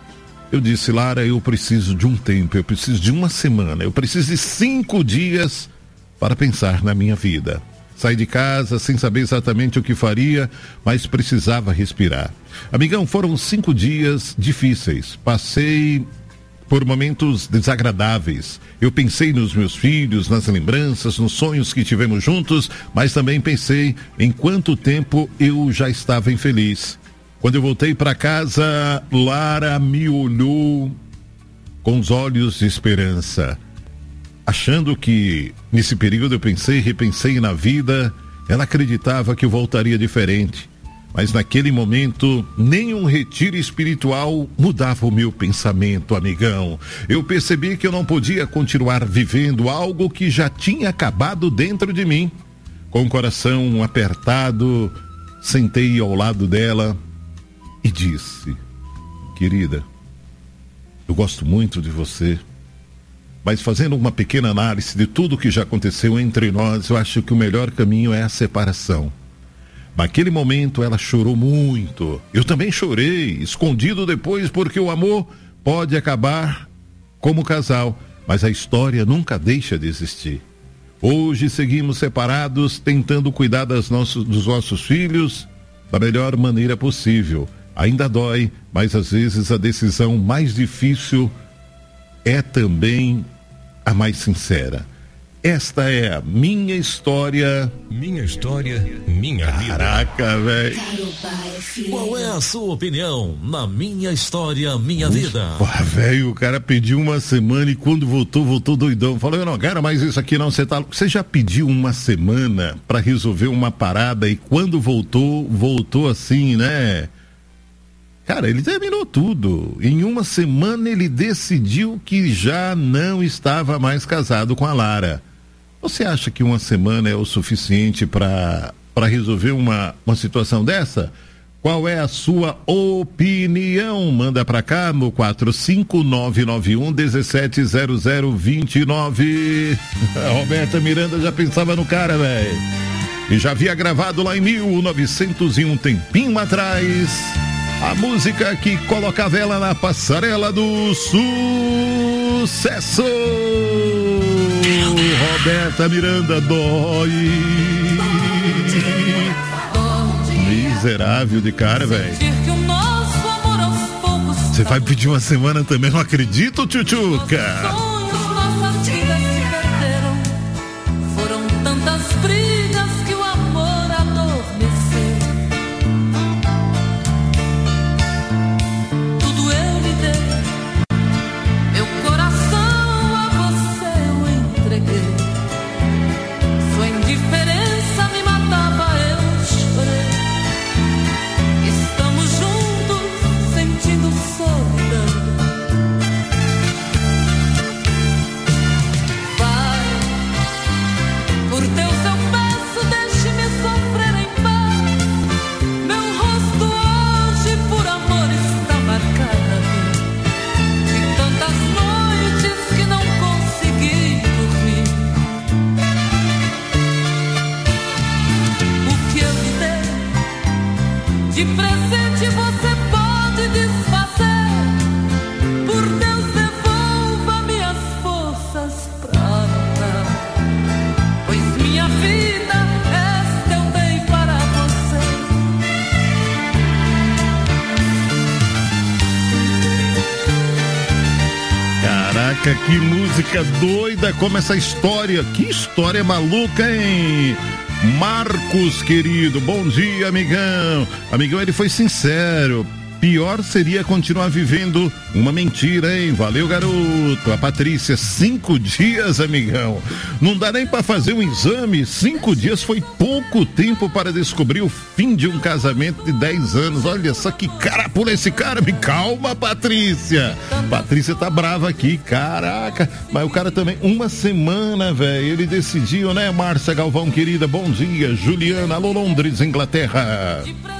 eu disse, Lara, eu preciso de um tempo, eu preciso de uma semana, eu preciso de cinco dias para pensar na minha vida. Saí de casa sem saber exatamente o que faria, mas precisava respirar. Amigão, foram cinco dias difíceis. Passei por momentos desagradáveis. Eu pensei nos meus filhos, nas lembranças, nos sonhos que tivemos juntos, mas também pensei em quanto tempo eu já estava infeliz. Quando eu voltei para casa, Lara me olhou com os olhos de esperança. Achando que nesse período eu pensei, repensei na vida, ela acreditava que eu voltaria diferente. Mas naquele momento, nenhum retiro espiritual mudava o meu pensamento, amigão. Eu percebi que eu não podia continuar vivendo algo que já tinha acabado dentro de mim. Com o coração apertado, sentei ao lado dela e disse, querida, eu gosto muito de você, mas fazendo uma pequena análise de tudo que já aconteceu entre nós, eu acho que o melhor caminho é a separação. Naquele momento ela chorou muito. Eu também chorei, escondido depois, porque o amor pode acabar como casal, mas a história nunca deixa de existir. Hoje seguimos separados, tentando cuidar das nossos, dos nossos filhos da melhor maneira possível. Ainda dói, mas às vezes a decisão mais difícil é também a mais sincera. Esta é a minha história. Minha história, minha vida. Caraca, velho. Qual é a sua opinião na Minha História, Minha Vida? Pô, velho, o cara pediu uma semana e quando voltou, voltou doidão. Falou, eu não quero mais isso aqui não, você tá... Você já pediu uma semana pra resolver uma parada e quando voltou, voltou assim, né? Cara, ele terminou tudo. Em uma semana ele decidiu que já não estava mais casado com a Lara. Você acha que uma semana é o suficiente para para resolver uma, uma situação dessa? Qual é a sua opinião? Manda para cá no quatro cinco nove nove um um sete zero zero dois nove. A Roberta Miranda já pensava no cara, velho. E já havia gravado lá em mil novecentos e um, tempinho atrás, a música que colocava ela na passarela do sucesso. Roberta Miranda, dói. Miserável de cara, velho. Você vai pedir uma semana também? Não acredito, tchutchuca. Foram tantas brigas que o amor adormeceu. Tudo eu lhe dei, meu coração a você eu entreguei. Sua indiferença me matava, eu chorei. Estamos juntos, sentindo solidão. Por Deus eu peço, deixe-me sofrer em paz. Meu rosto hoje por amor está marcado de tantas noites que não consegui dormir. O que eu lhe dei de presente você pode desfazer. Por Deus devolva-me as forças pra lutar, pois minha vida, esta eu dei para você. Caraca, que música doida, como essa história. Que história maluca, hein? Marcos, querido, bom dia, amigão. Amigão, ele foi sincero. Pior seria continuar vivendo uma mentira, hein? Valeu, garoto. A Patrícia, cinco dias, amigão. Não dá nem pra fazer um exame. Cinco dias foi pouco tempo para descobrir o fim de um casamento de dez anos. Olha só que cara por esse cara. Me calma, Patrícia. Patrícia tá brava aqui, caraca. Mas o cara também, uma semana, velho. Ele decidiu, né, Márcia Galvão, querida? Bom dia, Juliana. Alô, Londres, Inglaterra.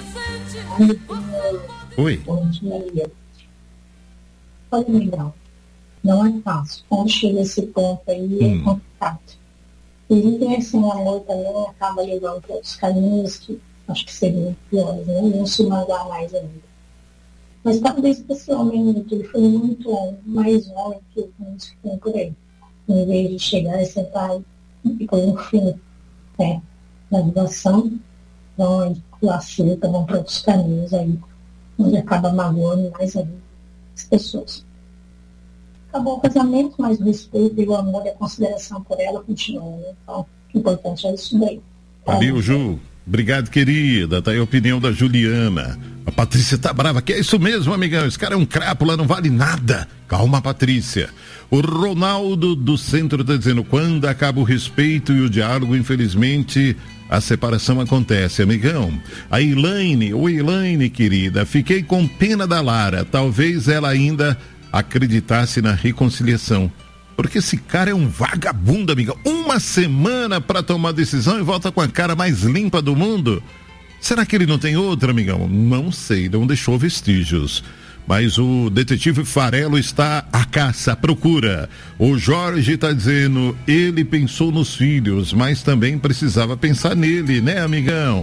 Oi. Bom dia. Olha, legal. Não é fácil. Quando chega esse ponto aí, hum. é complicado. E viver esse amor também acaba levando para outros caminhos que acho que seriam piores, né? Não se magoar mais ainda. Mas talvez para esse homem, que ele foi muito mais homem que muitos que tem por aí. Em vez de chegar e sentar e pôr um fim, né, na relação, vão lá cedo, vão para outros caminhos aí, onde acaba magoando mais ainda as pessoas. Acabou o casamento, mas o respeito e o amor e a consideração por ela continuam, né? Então, o importante é isso daí. Valeu, Ju. Obrigado, querida. Tá aí a opinião da Juliana. A Patrícia tá brava, que é isso mesmo, amigão. Esse cara é um crápula, não vale nada. Calma, Patrícia. O Ronaldo do Centro tá dizendo, quando acaba o respeito e o diálogo, infelizmente, a separação acontece, amigão. A Elaine, oi Elaine, querida, fiquei com pena da Lara. Talvez ela ainda acreditasse na reconciliação. Porque esse cara é um vagabundo, amiga. Uma semana para tomar decisão e volta com a cara mais limpa do mundo. Será que ele não tem outra, amigão? Não sei, não deixou vestígios. Mas o detetive Farelo está à caça, à procura. O Jorge está dizendo, ele pensou nos filhos, mas também precisava pensar nele, né, amigão?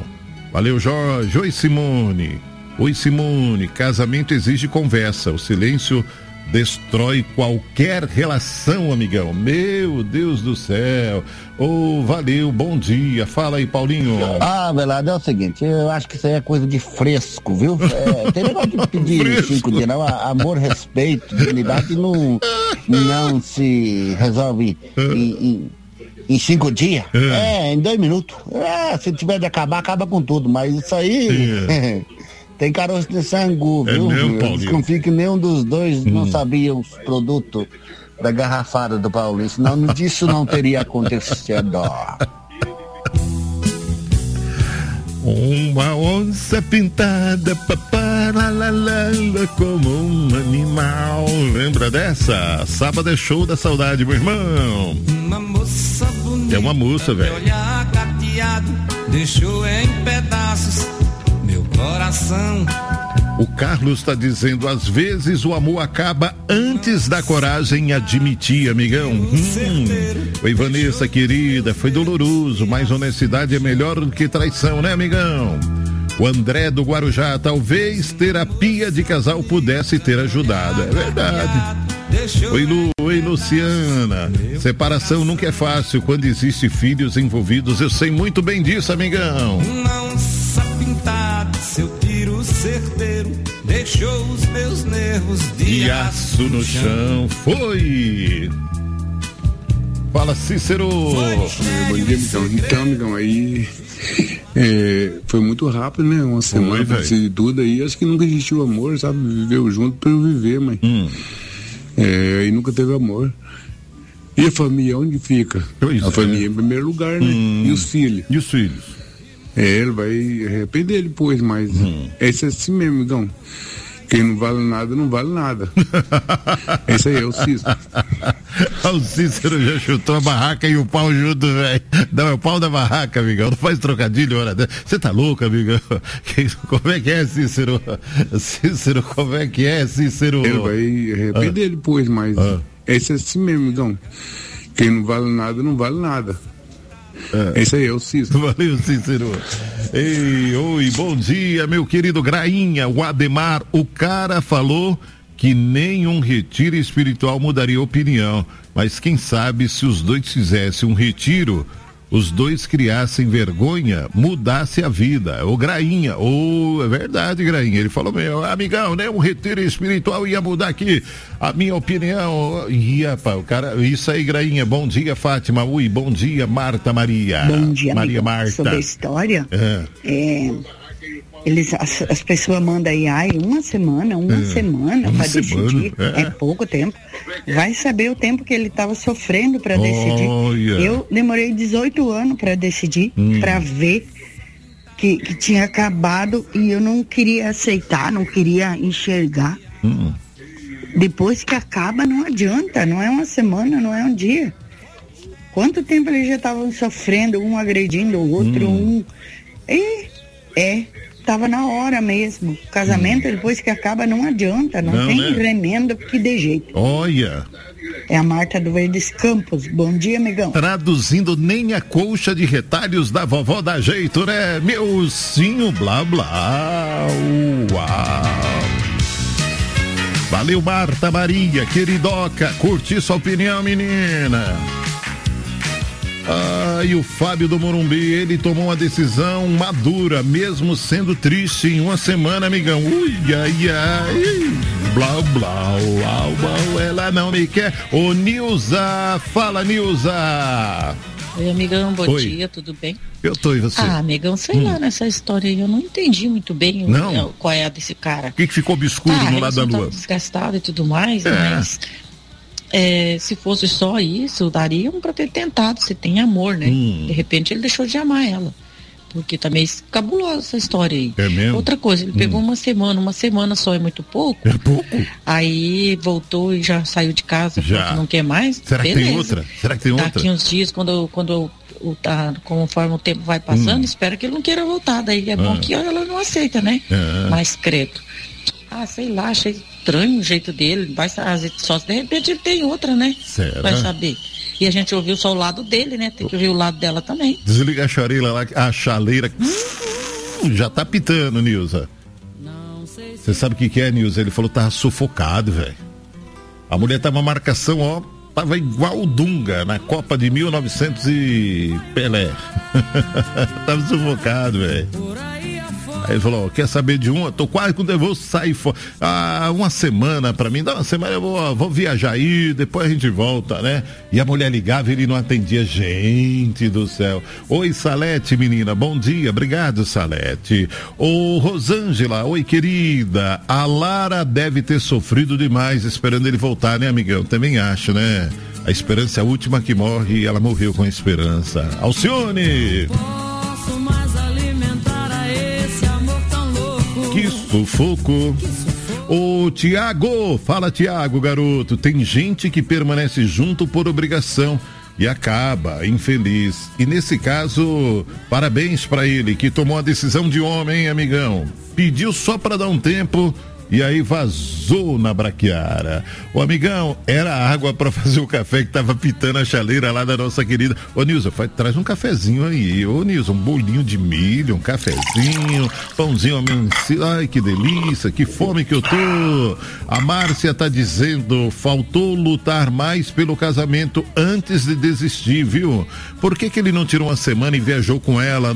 Valeu, Jorge. Oi, Simone. Oi, Simone. Casamento exige conversa. O silêncio destrói qualquer relação, amigão. Meu Deus do céu. Ô, oh, valeu, bom dia. Fala aí, Paulinho. Ah, Velado, é o seguinte, eu acho que isso aí é coisa de fresco, viu? É, tem negócio de pedir cinco dias, não. Amor, respeito, dignidade não, não se resolve em, em, em cinco dias. É. é, em dois minutos. É, se tiver de acabar, acaba com tudo, mas isso aí... É. Tem caroço de sangue, é viu? Mesmo, eu desconfio que nenhum dos dois hum. não sabia os produtos da garrafada do Paulinho, senão disso não teria acontecido. Uma onça pintada, paparalala, como um animal. Lembra dessa? Sábado é show da saudade, meu irmão. Uma moça bonita, é uma moça, velho. Olhar cateado, deixou em pedaços meu coração. O Carlos está dizendo, às vezes o amor acaba antes da coragem em admitir, amigão. Hum. Oi, Vanessa, querida, foi doloroso, mas honestidade é melhor do que traição, né, amigão? O André do Guarujá, talvez terapia de casal pudesse ter ajudado, é verdade. Oi, Lu, oi, Luciana. Separação nunca é fácil quando existem filhos envolvidos, eu sei muito bem disso, amigão. Uma onça pintada, seu tiro certeiro deixou os meus nervos de, de aço no chão. Foi! Fala, Cícero! Bom dia, amigão. Então, amigão, aí é, foi muito rápido, né? Uma semana pra decidir tudo aí. Acho que nunca existiu amor, sabe? Viveu junto pra eu viver, mas hum. é, e nunca teve amor. E a família, onde fica? Pois a é. família em primeiro lugar, né? Hum. E os filhos? E os filhos? É, ele vai arrepender depois, mas hum. esse é assim mesmo, amigão. Quem não vale nada, não vale nada. Esse aí é o Cícero. O Cícero já chutou a barraca e o pau junto, velho. Não, é o pau da barraca, amigão. Não faz trocadilho, hora dessa. Você tá louco, amigão? Como é que é, Cícero? Cícero, como é que é, Cícero? Ele vai arrepender ah. depois, mas ah. esse é assim mesmo, amigão. Quem não vale nada, não vale nada. É. Esse aí é o Cícero. Valeu, Cícero. Ei, oi, bom dia, meu querido Grainha, o Ademar. O cara falou que nenhum retiro espiritual mudaria a opinião, mas quem sabe se os dois fizessem um retiro, os dois criassem vergonha, mudasse a vida. O Grainha, oh, é verdade, Grainha, ele falou, meu amigão, né, um retiro espiritual ia mudar aqui a minha opinião. Ia, pá, o cara, isso aí, Grainha, bom dia, Fátima, ui, bom dia, Marta Maria. Bom dia, Maria amigo. Marta. Sobre a história, é. é eles, as, as pessoas mandam aí, ai, uma semana, uma é. semana para decidir, é. é pouco tempo. Vai saber o tempo que ele estava sofrendo para decidir. Oh, yeah. Eu demorei dezoito anos para decidir, hum. para ver que, que tinha acabado e eu não queria aceitar, não queria enxergar. Hum. Depois que acaba, não adianta, não é uma semana, não é um dia. Quanto tempo eles já estavam sofrendo, um agredindo o outro, hum. um. E é. Tava na hora mesmo. O casamento, hum. depois que acaba, não adianta. Não, não tem né? remendo que dê jeito. Olha. É a Marta do Verdes Campos. Bom dia, amigão. Traduzindo, nem a colcha de retalhos da vovó dá jeito, né? Meu ursinho, blá, blá. Uau. Valeu, Marta Maria, queridoca. Curti sua opinião, menina. Ah, e o Fábio do Morumbi, ele tomou uma decisão madura, mesmo sendo triste em uma semana, amigão. Ui, ai, ai, blá, blá, blá, blá, ela não me quer. Ô, Nilza, fala, Nilza. Oi, amigão, bom Oi. dia, tudo bem? Eu tô, e você? Ah, amigão, sei hum. lá, nessa história aí, eu não entendi muito bem não? o, qual é a desse cara. O que, que ficou obscuro ah, no lado da lua? Tá desgastado e tudo mais, é. mas... É, se fosse só isso, dariam para ter tentado, se tem amor, né? Hum. De repente ele deixou de amar ela. Porque tá meio cabulosa essa história aí. É mesmo? Outra coisa, ele hum. pegou uma semana, uma semana só é muito pouco. É pouco? Aí voltou e já saiu de casa, já. Porque não quer mais. Será Beleza. que tem outra? Será que tem outra? Daqui uns dias, quando, quando o, tá, conforme o tempo vai passando, hum. espera que ele não queira voltar. Daí é ah. bom que ela não aceita, né? Ah. Mas credo. Ah, sei lá, achei estranho o jeito dele. Vai, só se de repente ele tem outra, né? Será? Vai saber. E a gente ouviu só o lado dele, né? Tem que ouvir o lado dela também. Desliga a chaleira lá, a chaleira. já tá pitando, Nilza. Você sabe o que que é, Nilza? Ele falou que tava sufocado, velho. A mulher tava uma marcação, ó, tava igual o Dunga na Copa de mil e novecentos e Pelé. Tava sufocado, velho. Aí ele falou, quer saber de uma? Tô quase com devolvo sair fora. Ah, uma semana pra mim, dá uma semana, eu vou, vou viajar aí, depois a gente volta, né? E a mulher ligava e ele não atendia. Gente do céu. Oi, Salete, menina, bom dia, obrigado, Salete. Ô, Rosângela, oi, querida. A Lara deve ter sofrido demais esperando ele voltar, né, amigão? Também acho, né? A esperança é a última que morre e ela morreu com a esperança. Alcione! Que sufoco. Ô Tiago, fala Tiago, garoto. Tem gente que permanece junto por obrigação e acaba infeliz. E nesse caso, parabéns pra ele que tomou a decisão de homem, hein, amigão. Pediu só pra dar um tempo e aí vazou na braquiara. Ô amigão, era água pra fazer o café que tava pitando a chaleira lá da nossa querida. Ô Nilson, faz, traz um cafezinho aí. Ô Nilson, um bolinho de milho, um cafezinho, pãozinho amanhecido. Ai, que delícia, que fome que eu tô. A Márcia tá dizendo, faltou lutar mais pelo casamento antes de desistir, viu? Por que que ele não tirou uma semana e viajou com ela